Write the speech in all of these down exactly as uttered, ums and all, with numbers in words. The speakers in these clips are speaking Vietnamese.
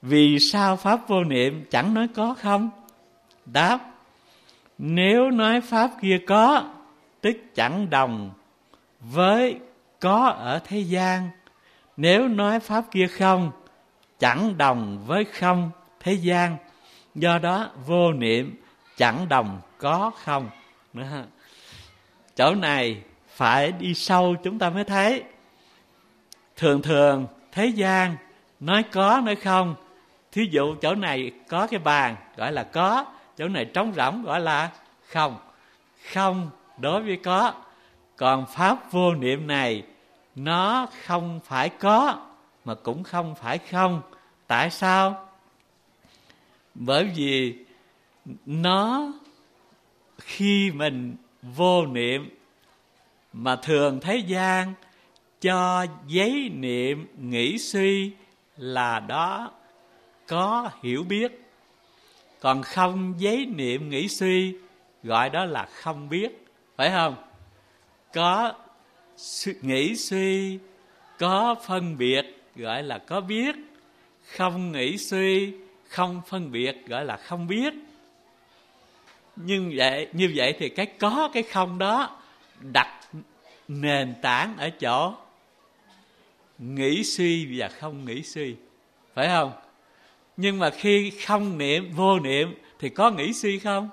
vì sao pháp vô niệm chẳng nói có không? Đáp: nếu nói pháp kia có, tức chẳng đồng với có ở thế gian. Nếu nói pháp kia không, chẳng đồng với không thế gian. Do đó vô niệm chẳng đồng có không. Đó. Chỗ này phải đi sâu chúng ta mới thấy. Thường thường thế gian nói có nói không. Thí dụ chỗ này có cái bàn gọi là có, chỗ này trống rỗng gọi là không. Không đối với có. Còn pháp vô niệm này nó không phải có mà cũng không phải không. Tại sao? Bởi vì nó khi mình vô niệm mà thường thế gian cho giấy niệm nghĩ suy là đó có hiểu biết. Còn không giấy niệm nghĩ suy gọi đó là không biết. Phải không? Có nghĩ suy, có phân biệt gọi là có biết. Không nghĩ suy, không phân biệt gọi là không biết. Nhưng vậy, như vậy thì cái có cái không đó đặt nền tảng ở chỗ nghĩ suy và không nghĩ suy. Phải không? Nhưng mà khi không niệm, vô niệm thì có nghĩ suy không?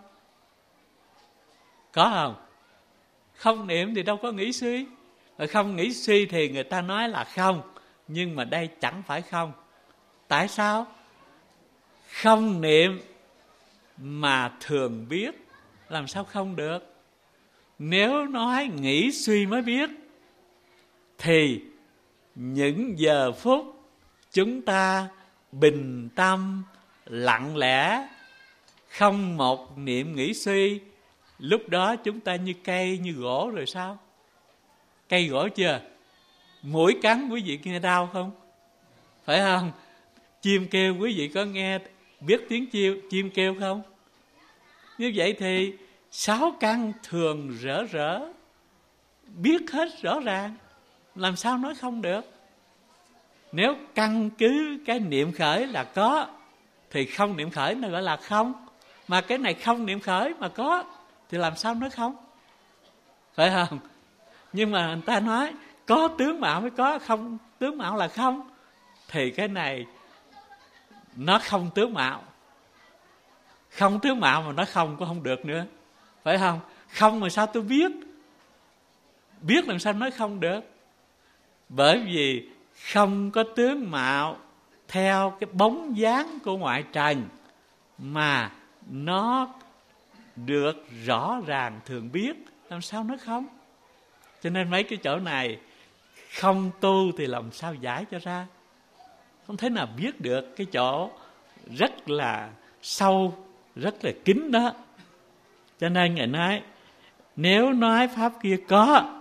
Có không? Không niệm thì đâu có nghĩ suy. Mà không nghĩ suy thì người ta nói là không. Nhưng mà đây chẳng phải không. Tại sao? Không niệm mà thường biết làm sao không được? Nếu nói nghĩ suy mới biết thì những giờ phút chúng ta bình tâm, lặng lẽ, không một niệm nghĩ suy, lúc đó chúng ta như cây, như gỗ rồi sao? Cây gỗ chưa? Mũi cắn quý vị nghe đau không? Phải không? Chim kêu quý vị có nghe biết tiếng chim, chim kêu không? Như vậy thì sáu căn thường rỡ rỡ, biết hết rõ ràng, làm sao nói không được? Nếu căn cứ cái niệm khởi là có thì không niệm khởi nó gọi là không. Mà cái này không niệm khởi mà có thì làm sao nói không? Phải không? Nhưng mà người ta nói có tướng mạo mới có, không tướng mạo là không. Thì cái này nó không tướng mạo. Không tướng mạo mà nó không cũng không được nữa. Phải không? Không mà sao tôi biết? Biết làm sao nói không được? Bởi vì không có tướng mạo theo cái bóng dáng của ngoại trần mà nó được rõ ràng thường biết, làm sao nói không? Cho nên mấy cái chỗ này không tu thì làm sao giải cho ra? Không thể nào biết được cái chỗ rất là sâu, rất là kín đó. Cho nên Ngài nói nếu nói pháp kia có,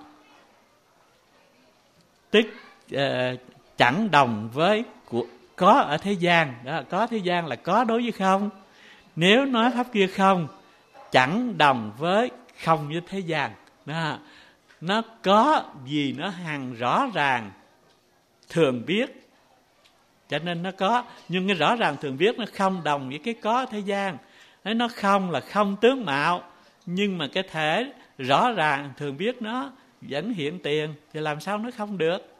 tức uh, chẳng đồng với của, có ở thế gian đó. Có thế gian là có đối với không. Nếu nói pháp kia không, chẳng đồng với không với thế gian đó. Nó có vì nó hằng rõ ràng thường biết, cho nên nó có. Nhưng cái rõ ràng thường biết nó không đồng với cái có thế gian. Nó không là không tướng mạo, nhưng mà cái thể rõ ràng thường biết nó vẫn hiện tiền, thì làm sao nó không được?